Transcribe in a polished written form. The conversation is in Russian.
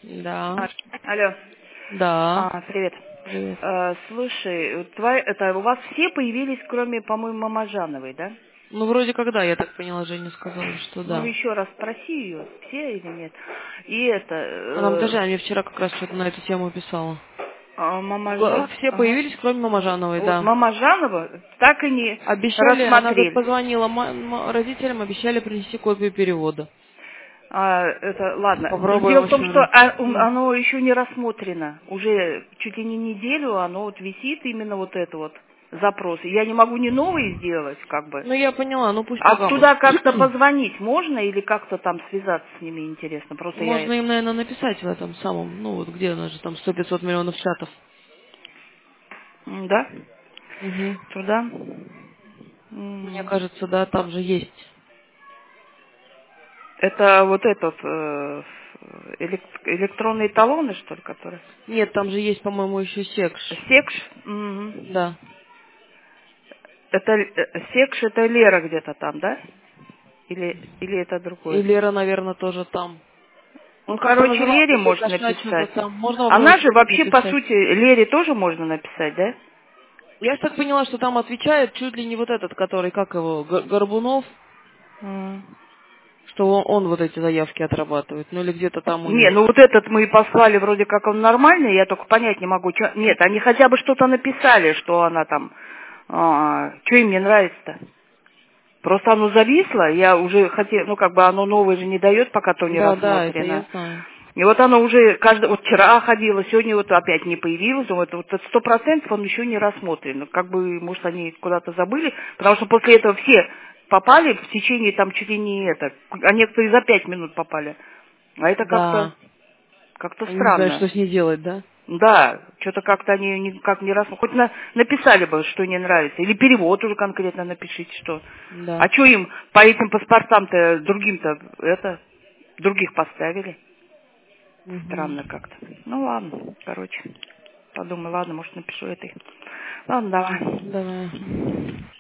Да. Алло. Да. Привет. Привет. Слушай, у вас все появились, кроме, по-моему, Мамажановой, да? Ну, вроде когда, я так поняла, Женя сказала, что Ну, да. еще раз спроси ее, все или нет. И Она мне вчера как раз что-то на эту тему писала. Все Ага. появились, кроме Мамажановой, Вот да. Мамажанова так и не Обещали, она говорит, рассмотрели. позвонила родителям, обещали принести копию перевода. Ладно. Попробуем Дело в том, еще что раз. оно еще не рассмотрено. Уже чуть ли не неделю оно вот висит, именно вот это вот запрос. Я не могу ни новые сделать, как бы. Ну, я поняла, ну пусть А пока. туда как-то позвонить можно или как-то там связаться с ними, интересно? Просто я Можно это... им, наверное, написать в этом самом, ну, вот где она же, там 100-500 миллионов чатов. Да? Угу. Туда? Мне М. кажется, да, там же есть. Это вот этот электронные талоны, что ли, которые? Нет, там же есть, по-моему, еще секш. Секш? Мгм. Да. Это секш, это Лера где-то там, да? Или это И другое? Лера, наверное, тоже там. Ну, Он как-то короче, называл Лере можно приглашать что-то написать. там. Можно Она попробовать же вообще, по написать. сути, Лере тоже можно написать, да? Я ж так поняла, что там отвечает чуть ли не вот этот, который, как его, Горбунов, М. что он вот эти заявки отрабатывает. Ну или где-то там у Не, них. ну вот этот мы послали, вроде как он нормальный, я только понять не могу. Нет, они хотя бы что-то написали, что она там... что им не нравится-то? Просто оно зависло, я уже хотела, ну как бы оно новое же не дает, пока то не Да, да, это я рассмотрено. знаю. И вот оно уже, вот вчера ходило, сегодня вот опять не появилось, вот 100% он еще не рассмотрен. Ну, как бы, может, они куда-то забыли, потому что после этого все попали в течение там чуть ли не это, а некоторые за 5 минут попали. А это Да. как-то Они не знают, странно. что с ней делать, да? Да, что-то как-то они никак не раз... Хоть написали бы, что не нравится. Или перевод уже конкретно напишите, что... Да. А что им по этим паспортам-то другим-то других поставили? Угу. Странно как-то. Ну ладно, короче. Подумай, ладно, может напишу этой. Ладно, давай. Давай.